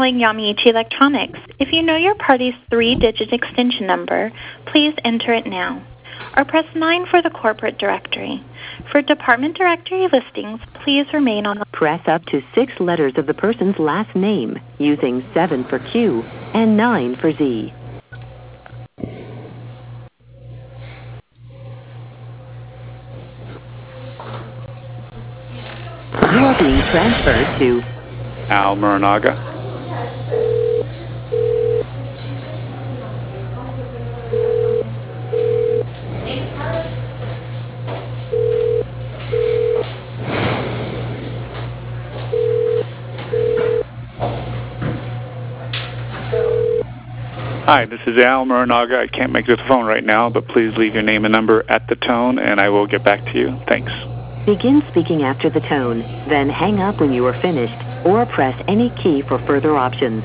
calling Yamiichi Electronics. If you know your party's 3-digit extension number, please enter it now. Or press 9 for the corporate directory. For department directory listings, please remain on the... Press up to 6 letters of the person's last name, using 7 for Q and 9 for Z. You are being transferred to Al Muranaga. Hi, this is Al Muranaga. I can't make it to the phone right now, but please leave your name and number at the tone, and I will get back to you. Thanks. Begin speaking after the tone, then hang up when you are finished, or press any key for further options.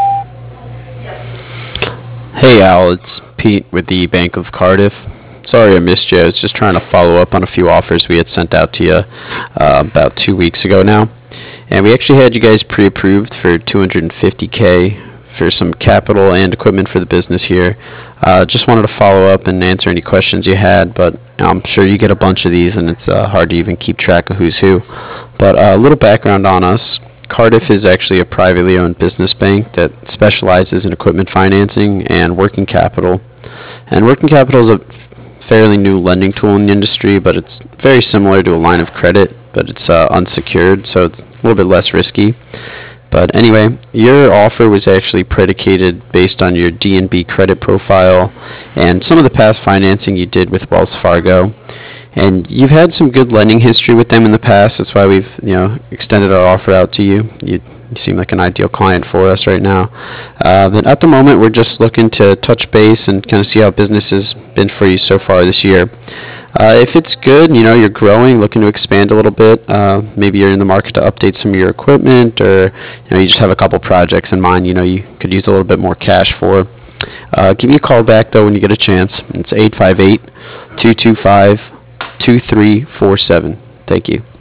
Hey Al, it's Pete with the Bank of Cardiff. Sorry I missed you. I was just trying to follow up on a few offers we had sent out to you about 2 weeks ago now. And we actually had you guys pre-approved for $250K for some capital and equipment for the business here. Just wanted to follow up and answer any questions you had, but I'm sure you get a bunch of these and it's hard to even keep track of who's who. But a little background on us. Cardiff is actually a privately owned business bank that specializes in equipment financing and working capital. And working capital is a fairly new lending tool in the industry, but it's very similar to a line of credit, but it's unsecured, so it's a little bit less risky. But anyway, your offer was actually predicated based on your D&B credit profile and some of the past financing you did with Wells Fargo. And you've had some good lending history with them in the past. That's why we've extended our offer out to you. You seem like an ideal client for us right now. But at the moment, we're just looking to touch base and kind of see how business has been for you so far this year. If it's good, you're growing, looking to expand a little bit, maybe you're in the market to update some of your equipment, or you just have a couple projects in mind you could use a little bit more cash for. Give me a call back, though, when you get a chance. It's 858-225-2347. Thank you.